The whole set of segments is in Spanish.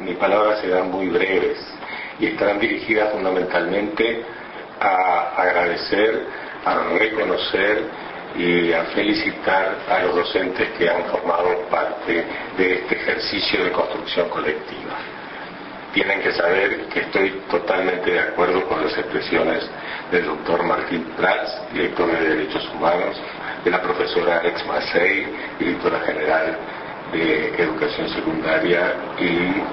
mis palabras serán muy breves y estarán dirigidas fundamentalmente a agradecer, a reconocer y a felicitar a los docentes que han formado parte de este ejercicio de construcción colectiva. Tienen que saber que estoy totalmente de acuerdo con las expresiones del doctor Martín Prats, director de Derechos Humanos, de la profesora Alex Massey, directora general de Educación Secundaria, y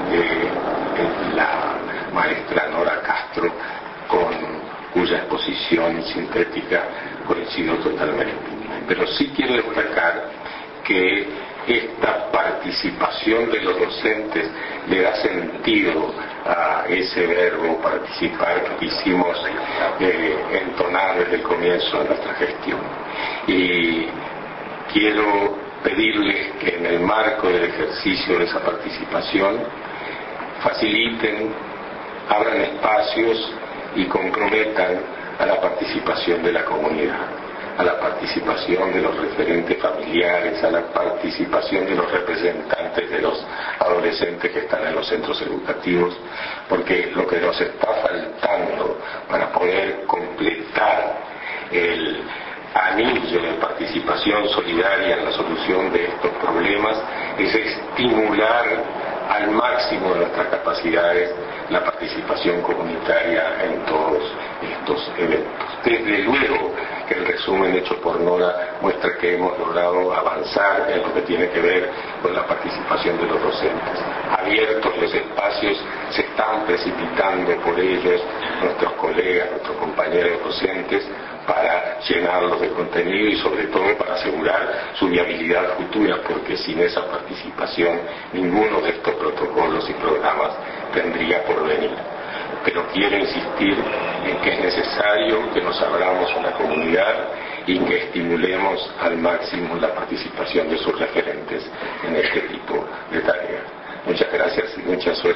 de la maestra Nora Castro, con cuya exposición sintética coincido totalmente. Pero sí quiero destacar que esta participación de los docentes le da sentido a ese verbo participar que quisimos entonar desde el comienzo de nuestra gestión. Y quiero pedirles que en el marco del ejercicio de esa participación faciliten, abran espacios y comprometan a la participación de la comunidad, a la participación de los referentes familiares, a la participación de los representantes de los adolescentes que están en los centros educativos, porque lo que nos está faltando para poder completar el anillo de participación solidaria en la solución de estos problemas es estimular al máximo de nuestras capacidades la participación comunitaria en todos estos eventos. Desde luego que el resumen hecho por Nora muestra que hemos logrado avanzar en lo que tiene que ver con la participación de los docentes. Abiertos los espacios, se están precipitando por ellos nuestros colegas, nuestros compañeros docentes, para llenarlos de contenido y sobre todo para asegurar su viabilidad futura, porque sin esa participación ninguno de estos protocolos y programas tendría por venir. Pero quiero insistir en que es necesario que nos abramos una comunidad y que estimulemos al máximo la participación de sus referentes en este tipo de tareas. Muchas gracias y mucha suerte.